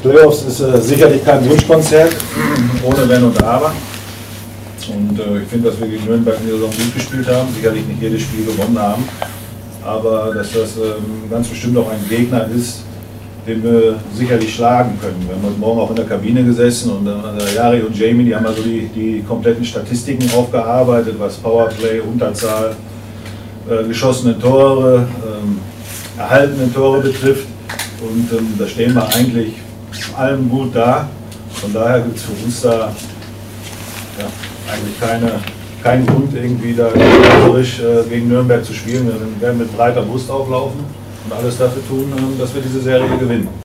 Playoffs ist sicherlich kein Wunschkonzert, ohne Wenn und Aber. Und ich finde, dass wir gegen Nürnberg in der Saison gut gespielt haben, sicherlich nicht jedes Spiel gewonnen haben, aber dass das ganz bestimmt auch ein Gegner ist, den wir sicherlich schlagen können. Wir haben heute Morgen auch in der Kabine gesessen und Jari und Jamie, die haben also die kompletten Statistiken aufgearbeitet, was Powerplay, Unterzahl, geschossene Tore, erhaltene Tore betrifft. Und da stehen wir eigentlich allem gut da. Von daher gibt es für uns da eigentlich keinen Grund, irgendwie da gegen Nürnberg zu spielen. Wir werden mit breiter Brust auflaufen und alles dafür tun, dass wir diese Serie gewinnen.